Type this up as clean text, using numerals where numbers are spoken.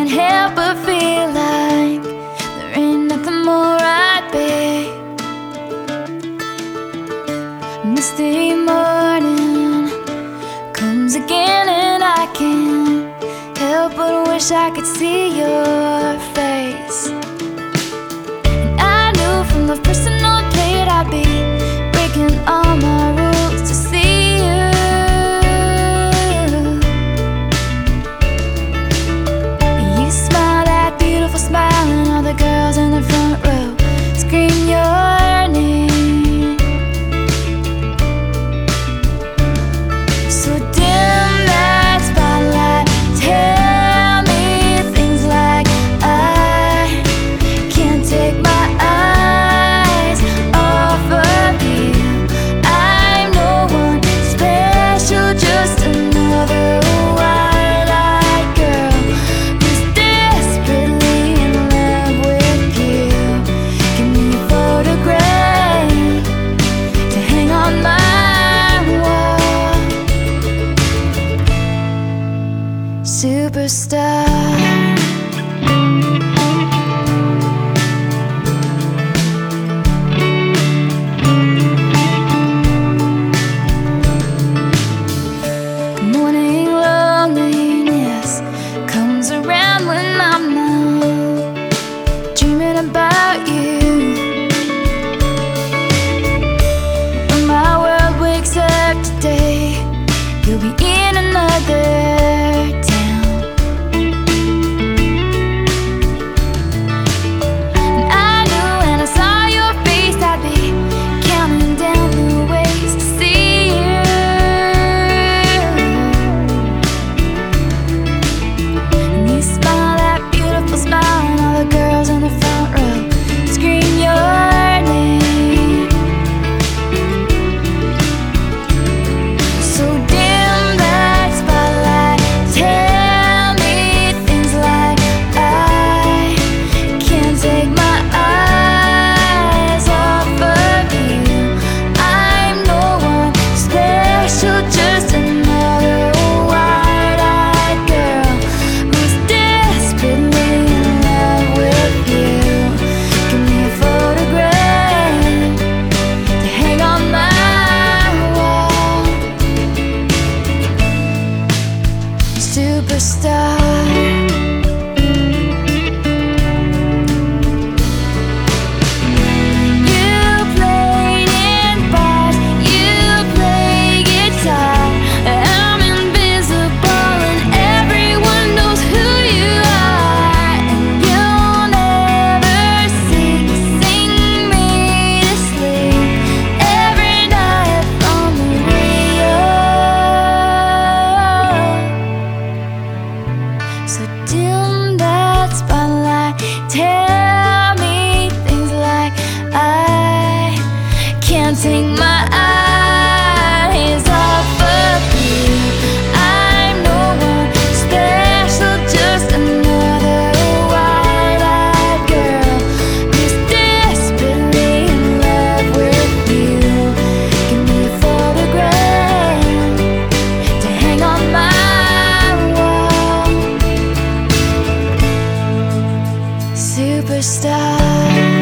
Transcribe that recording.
can't help but feel like there ain't nothing more right, babe. Misty morning comes again, and I can't help but wish I could see your face. And I knew from the personal date I'd be breaking all my rules to see you. You smile that beautiful smile, and all the girls in the front row scream your name. So dim that spotlight, tell me things like I can't take my eyes off of you. I'm no one special, just another wide-eyed girl who's desperately in love with you. Give me a photograph to hang on my wall. Superstar. Morning loneliness comes around when I'm not dreaming about you. When my world wakes up today, you'll be in another town. And I knew when I saw your face I'd be counting down the ways to see you. And you smile that beautiful smile, and all the girls in the front row scream your name. So dim that spotlight, tell me things like I can't take my eyes off of you. I'm no one special, just another wide-eyed girl who's desperately in love with you. Give me a photograph to hang on my wall. Superstar. You played in bars, you play guitar. I'm invisible and everyone knows who you are. And you'll never sing me to sleep every night on the radio. So dim that spotlight, tell me things like I can't take my eyes off of you. I'm no one special, just another wide-eyed girl who's desperately in love with you. Give me a photograph to hang on my wall. Superstar.